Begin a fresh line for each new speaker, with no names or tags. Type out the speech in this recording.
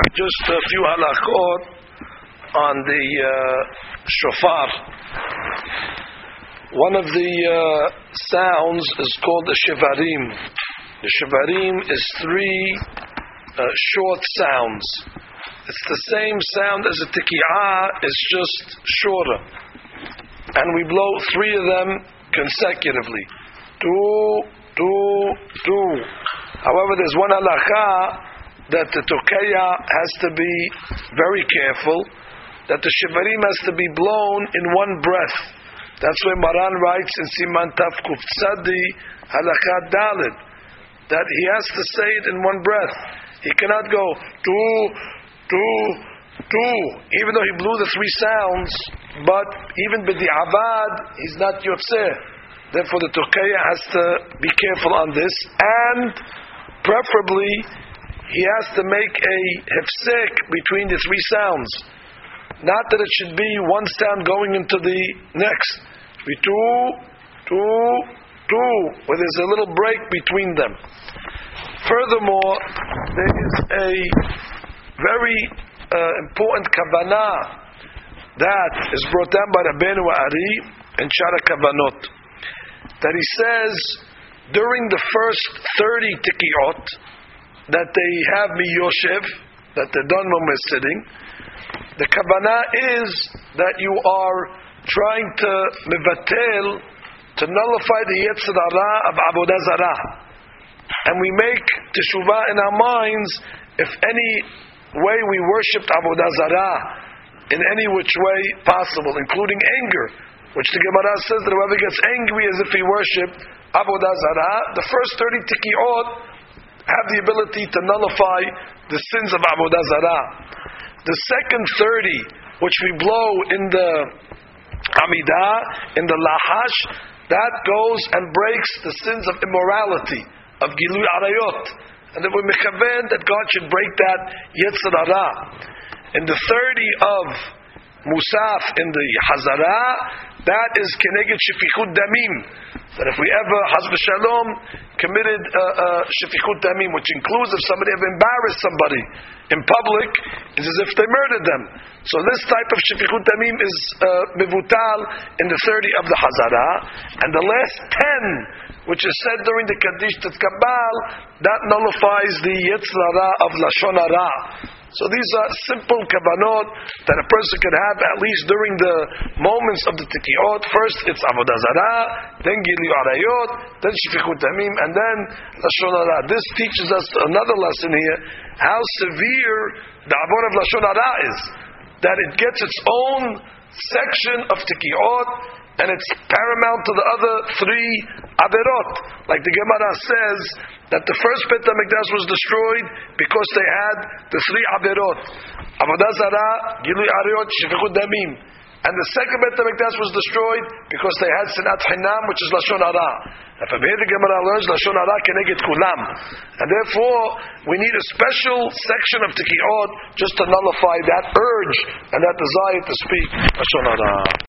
Just a few halachot on the shofar. One of the sounds is called the shivarim. The shivarim is three short sounds. It's the same sound as a tikiyah, it's just shorter. And we blow three of them consecutively. Two, two, two. However, there's one halacha that the tokeya has to be very careful, that the shivarim has to be blown in one breath. That's why Maran writes in Siman Taf Kuf Tzadi Halakha Daled that he has to say it in one breath. He cannot go two, two, two, even though he blew the three sounds, but even b'di'avad he's not yotzeh. Therefore the tokeya has to be careful on this, and preferably he has to make a hefsek between the three sounds. Not that it should be one sound going into the next. Be two, two, two, where there's a little break between them. Furthermore, there is a very important kavanah that is brought down by Rabbeinu Ari and Shara Kavanot, that he says during the first 30 tikiyot that they have miyoshev, that they're done when we're sitting, the kavanah is that you are trying to mevatel, to nullify the yetzer hara of avodah zarah, and we make teshuvah in our minds if any way we worshipped avodah zarah in any which way possible, including anger, which the Gemara says that whoever gets angry as if he worshipped avodah zarah, the first 30 tikiyot have the ability to nullify the sins of avodah zarah. The second 30, which we blow in the Amidah, in the Lahash, that goes and breaks the sins of immorality, of Gilui Arayot. And that we're mechaven that God should break that Yetzer Hara. In the 30 of Musaf, in the Hazara, that is Keneged Shefichut Damim. That if we ever, Haz v'Shalom, committed Shefichut Damim, which includes if somebody have embarrassed somebody in public, it's as if they murdered them. So this type of Shefichut Damim is Mevutal in the 30 of the Hazara. And the last 10, which is said during the Kaddish Tetkabal, that nullifies the Yetzer Hara of Lashon Hara. So these are simple kavanot that a person can have at least during the moments of the tikiyot. First it's avodah zarah, then gilui arayot, then shfichut damim, and then lashon hara. This teaches us another lesson here, how severe the avon of lashon hara is. That it gets its own section of tikiyot, and it's paramount to the other three averot. Like the Gemara says that the first Beit HaMikdash was destroyed because they had the three averot: avodah zarah, gilui arayot, shfichut damim. And the second Beit HaMikdash was destroyed because they had sinat hinam, which is lashon hara. And from here the Gemara learns lashon hara keneged kulam, and therefore we need a special section of tikiyot just to nullify that urge and that desire to speak lashon hara.